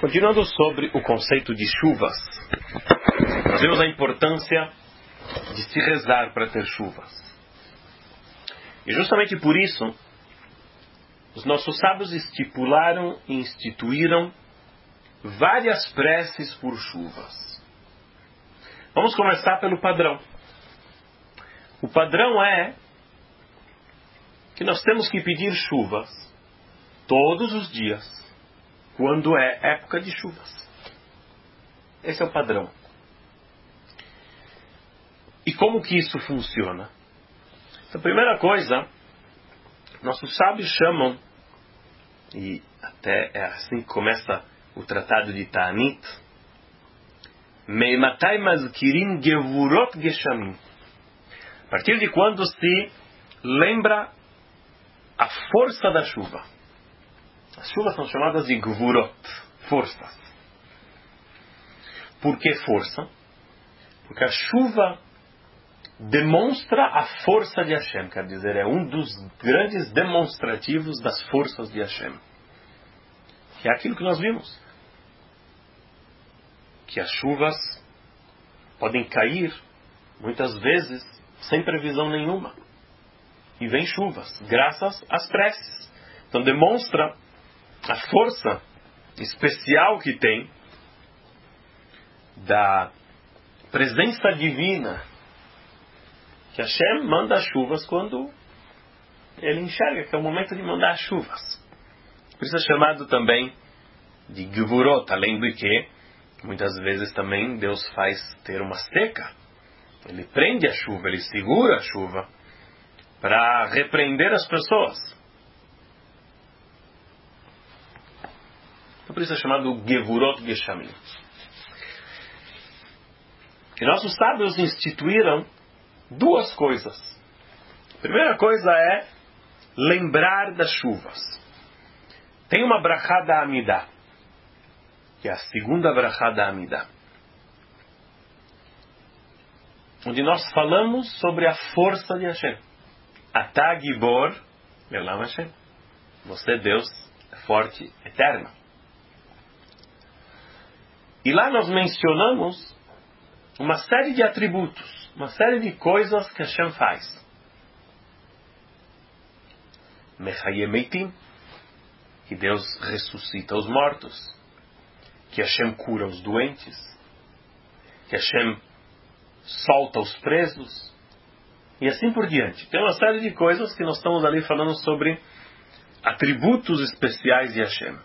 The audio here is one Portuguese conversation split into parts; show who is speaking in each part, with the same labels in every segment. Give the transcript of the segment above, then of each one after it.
Speaker 1: Continuando sobre o conceito de chuvas, nós vemos a importância de se rezar para ter chuvas. E justamente por isso, os nossos sábios estipularam e instituíram várias preces por chuvas. Vamos começar pelo padrão. O padrão é que nós temos que pedir chuvas todos os dias, quando é época de chuvas. Esse é o padrão. E como que isso funciona? Então, a primeira coisa, nossos sábios chamam, e até é assim que começa o tratado de Ta'anit, Meimatai mazkirin gevurot geshamim. A partir de quando se lembra a força da chuva. As chuvas são chamadas de gevurot, forças. Por que força? Porque a chuva demonstra a força de Hashem, quer dizer, é um dos grandes demonstrativos das forças de Hashem. Que é aquilo que nós vimos. Que as chuvas podem cair, muitas vezes, sem previsão nenhuma. E vem chuvas, graças às preces. Então demonstra a força especial que tem da presença divina, que Hashem manda as chuvas quando ele enxerga que é o momento de mandar as chuvas. Por isso é chamado também de Gevurot, além do que muitas vezes também Deus faz ter uma seca. Ele prende a chuva, ele segura a chuva para repreender as pessoas. Por isso é chamado Gevurot Geshamim. E nossos sábios instituíram duas coisas. A primeira coisa é lembrar das chuvas. Tem uma brachá da Amidah, que é a segunda brachá da Amidah, onde nós falamos sobre a força de Hashem. Atah Gibor Elam Hashem. Você, Deus, é forte, eterno. E lá nós mencionamos uma série de atributos, uma série de coisas que Hashem faz. Mechayeh Meitim, que Deus ressuscita os mortos, que Hashem cura os doentes, que Hashem solta os presos, e assim por diante. Tem uma série de coisas que nós estamos ali falando sobre atributos especiais de Hashem.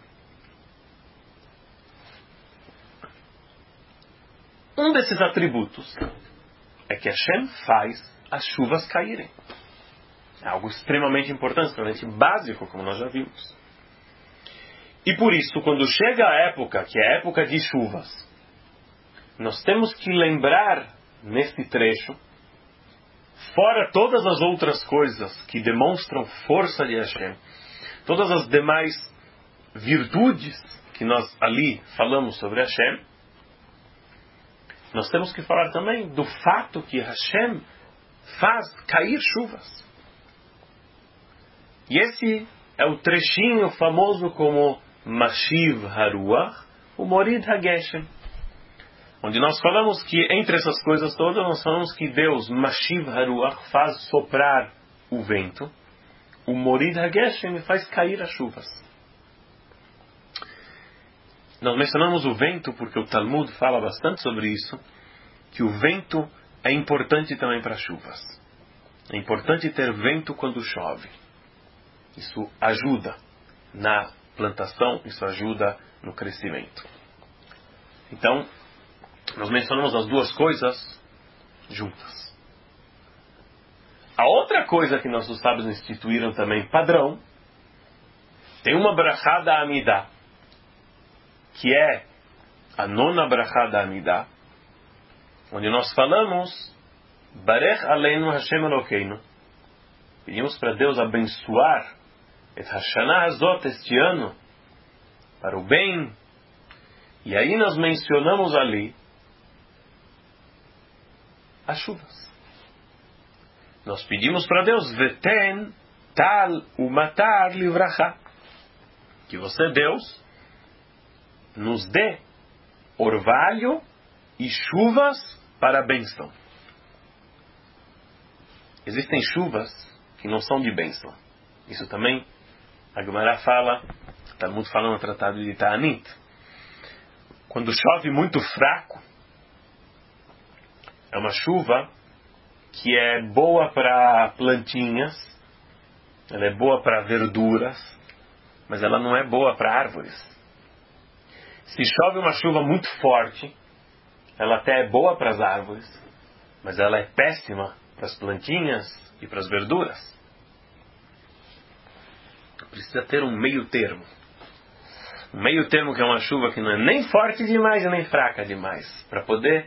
Speaker 1: Um desses atributos é que Hashem faz as chuvas caírem. É algo extremamente importante, extremamente básico, como nós já vimos. E por isso, quando chega a época, que é a época de chuvas, nós temos que lembrar nesse trecho, fora todas as outras coisas que demonstram força de Hashem, todas as demais virtudes que nós ali falamos sobre Hashem, nós temos que falar também do fato que Hashem faz cair chuvas. E esse é o trechinho famoso como Mashiv Haruach, o Morid HaGeshem, onde nós falamos que entre essas coisas todas, nós falamos que Deus, Mashiv Haruach, faz soprar o vento, o Morid HaGeshem faz cair as chuvas. Nós mencionamos o vento porque o Talmud fala bastante sobre isso, que o vento é importante também para chuvas. É importante ter vento quando chove. Isso ajuda na plantação, isso ajuda no crescimento. Então, nós mencionamos as duas coisas juntas. A outra coisa que nossos sábios instituíram também, padrão, tem uma brachá da Amidah, que é a nona brachá da Amidah, onde nós falamos Barech Aleinu Hashem Elokeinu. Pedimos para Deus abençoar et Hashanah Hazot, este ano, para o bem. E aí nós mencionamos ali as chuvas. Nós pedimos para Deus Veten Tal Umatar Livracha, que você, Deus, nos dê orvalho e chuvas para a bênção. Existem chuvas que não são de bênção. Isso também a Gemara fala, o Talmud fala no Tratado de Ta'anit. Quando chove muito fraco, é uma chuva que é boa para plantinhas, ela é boa para verduras, mas ela não é boa para árvores. Se chove uma chuva muito forte, ela até é boa para as árvores, mas ela é péssima para as plantinhas e para as verduras. Precisa ter um meio termo. Um meio termo que é uma chuva que não é nem forte demais e nem fraca demais, para poder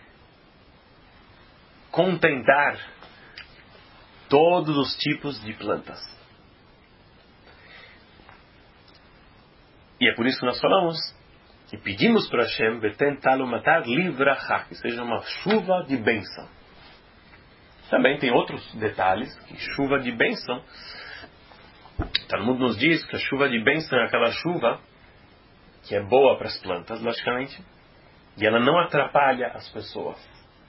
Speaker 1: contentar todos os tipos de plantas. E é por isso que nós falamos e pedimos para Hashem Veten Talu Matar Livrachá, que seja uma chuva de bênção. Também tem outros detalhes, que chuva de bênção, o Talmud nos diz que a chuva de bênção é aquela chuva que é boa para as plantas, logicamente, e ela não atrapalha as pessoas.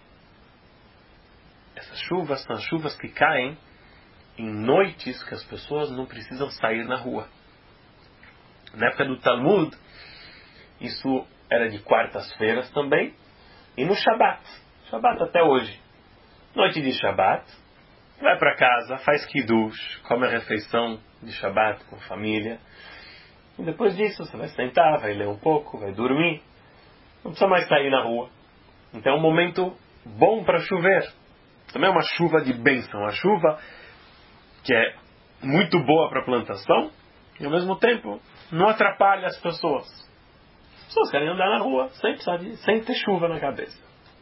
Speaker 1: Essas chuvas são as chuvas que caem em noites que as pessoas não precisam sair na rua. Na época do Talmud, isso era de quartas-feiras também, e no Shabat. Shabat até hoje. Noite de Shabat, vai para casa, faz kiddush, come a refeição de Shabat com a família. E depois disso você vai sentar, vai ler um pouco, vai dormir. Não precisa mais sair na rua. Então é um momento bom para chover. Também é uma chuva de bênção, uma chuva que é muito boa para a plantação e ao mesmo tempo não atrapalha as pessoas. As pessoas querem andar na rua sem ter chuva na cabeça.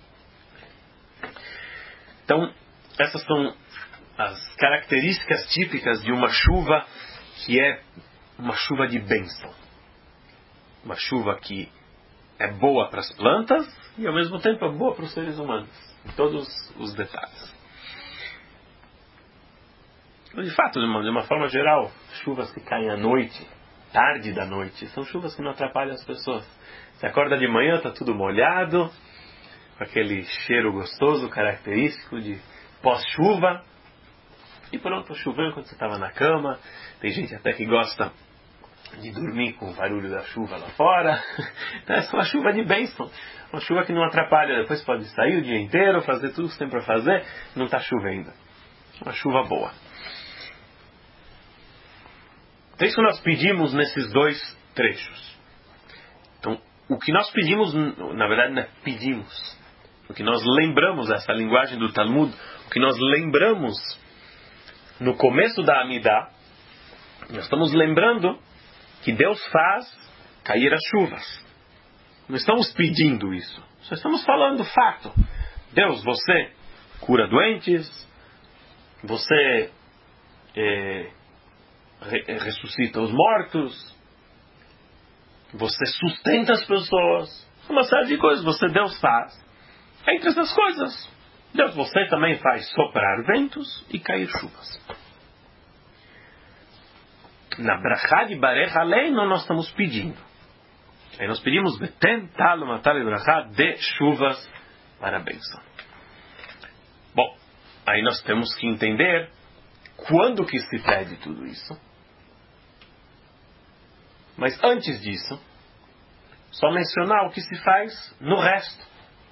Speaker 1: Então, essas são as características típicas de uma chuva que é uma chuva de bênção. Uma chuva que é boa para as plantas e ao mesmo tempo é boa para os seres humanos. Em todos os detalhes. De fato, de uma forma geral, chuvas que caem à noite, tarde da noite, são chuvas que não atrapalham as pessoas. Você acorda de manhã, está tudo molhado, com aquele cheiro gostoso, característico de pós-chuva. E pronto, choveu enquanto você estava na cama. Tem gente até que gosta de dormir com o barulho da chuva lá fora. Então é uma chuva de bênção. Uma chuva que não atrapalha. Depois pode sair o dia inteiro, fazer tudo que tem para fazer. Não está chovendo. Uma chuva boa. Então isso nós pedimos nesses dois trechos. Então, o que nós pedimos, na verdade não é pedimos. O que nós lembramos, essa linguagem do Talmud, o que nós lembramos no começo da Amidah, nós estamos lembrando que Deus faz cair as chuvas. Não estamos pedindo isso. Só estamos falando fato. Deus, você cura doentes, você ressuscita os mortos, você sustenta as pessoas. Uma série de coisas Deus faz. Entre essas coisas, Deus, você também faz soprar ventos e cair chuvas. Na brachá de Barech Aleinu nós estamos pedindo. Aí nós pedimos Veten Talu Matar Brachá de chuvas para a bênção. Bom, aí nós temos que entender quando que se pede tudo isso. Mas antes disso, só mencionar o que se faz no resto.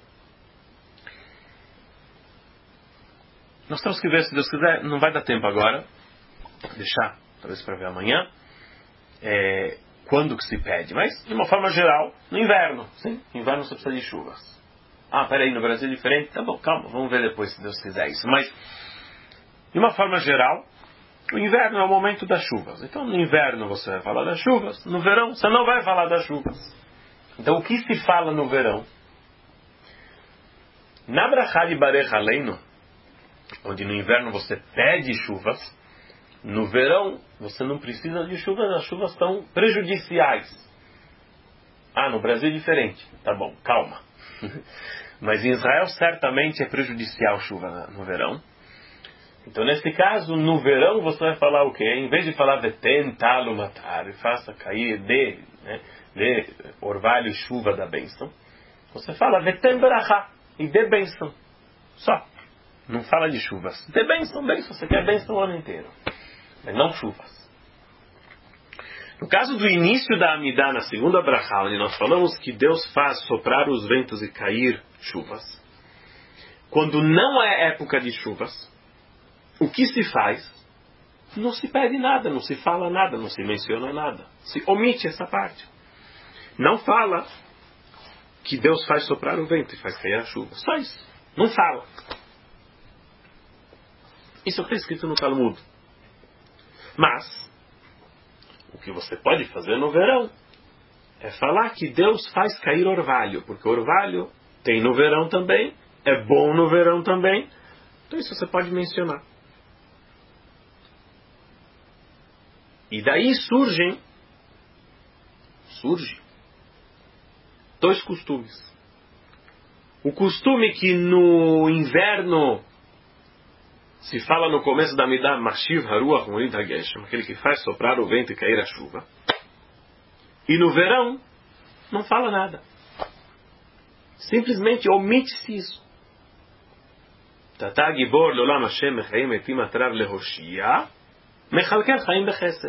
Speaker 1: Nós temos que ver, se Deus quiser, não vai dar tempo agora, deixar, talvez para ver amanhã, quando que se pede. Mas, de uma forma geral, no inverno. Sim, no inverno você precisa de chuvas. Ah, peraí, no Brasil é diferente? Tá bom, calma, vamos ver depois se Deus quiser isso. Mas, de uma forma geral, o inverno é o momento das chuvas. Então, no inverno você vai falar das chuvas, no verão você não vai falar das chuvas. Então, o que se fala no verão? Na brachá de Barech Aleinu, onde no inverno você pede chuvas, no verão você não precisa de chuvas, as chuvas são prejudiciais. Ah, no Brasil é diferente. Tá bom, calma. Mas em Israel certamente é prejudicial chuva no verão. Então nesse caso, no verão você vai falar o quê? Em vez de falar Veten Talu Matar, faça cair dê orvalho e chuva da bênção, você fala vetem berachá, e dê bênção. Só. Não fala de chuvas. Dê bênção, bênção. Você quer bênção o ano inteiro. Mas não chuvas. No caso do início da Amidah, na segunda brachá, onde nós falamos que Deus faz soprar os ventos e cair chuvas, quando não é época de chuvas, o que se faz? Não se pede nada, não se fala nada, não se menciona nada. Se omite essa parte. Não fala que Deus faz soprar o vento e faz cair a chuva. Só isso. Não fala. Isso está escrito no Talmud. Mas, o que você pode fazer no verão é falar que Deus faz cair orvalho. Porque orvalho tem no verão também, é bom no verão também. Então isso você pode mencionar. E daí surge dois costumes. O costume que no inverno se fala no começo da Amidah, Mashiv Haruach Morid HaGeshem, aquele que faz soprar o vento e cair a chuva. E no verão não fala nada. Simplesmente omite-se isso. Tata Gibor Lolam Hashem Mechaim Etim Atrav Lehoshia Mechalkel Chaim Bechesed.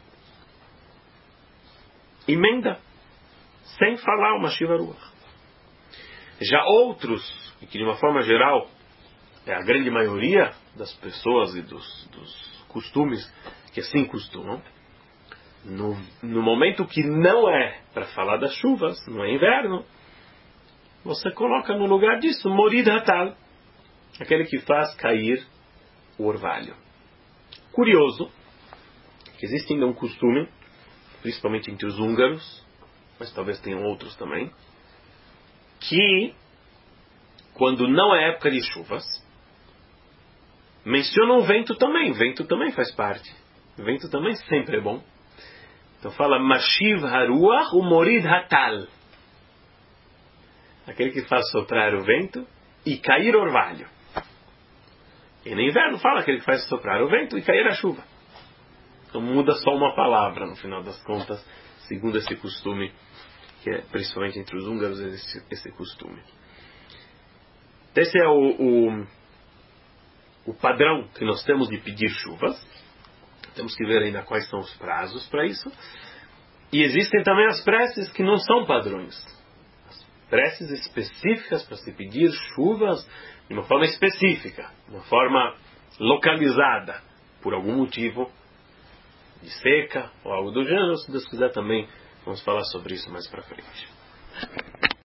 Speaker 1: Emenda, sem falar o Mashiv Haruach. Já outros, e que de uma forma geral é a grande maioria das pessoas e dos costumes que assim costumam, no momento que não é para falar das chuvas, no inverno, você coloca no lugar disso Morid Hatal, aquele que faz cair o orvalho. Curioso que existe ainda um costume, principalmente entre os húngaros, mas talvez tenham outros também, que quando não é época de chuvas, mencionam o vento também. Vento também faz parte. O vento também sempre é bom. Então fala Mashiv Haruach Umorid Hatal, aquele que faz soprar o vento e cair orvalho. E no inverno fala aquele que faz soprar o vento e cair a chuva. Então muda só uma palavra no final das contas, segundo esse costume, que é principalmente entre os húngaros esse costume. Esse é o padrão que nós temos de pedir chuvas. Temos que ver ainda quais são os prazos para isso. E existem também as preces que não são padrões. As preces específicas para se pedir chuvas de uma forma específica, de uma forma localizada, por algum motivo de seca ou algo do gênero. Se Deus quiser também vamos falar sobre isso mais para frente.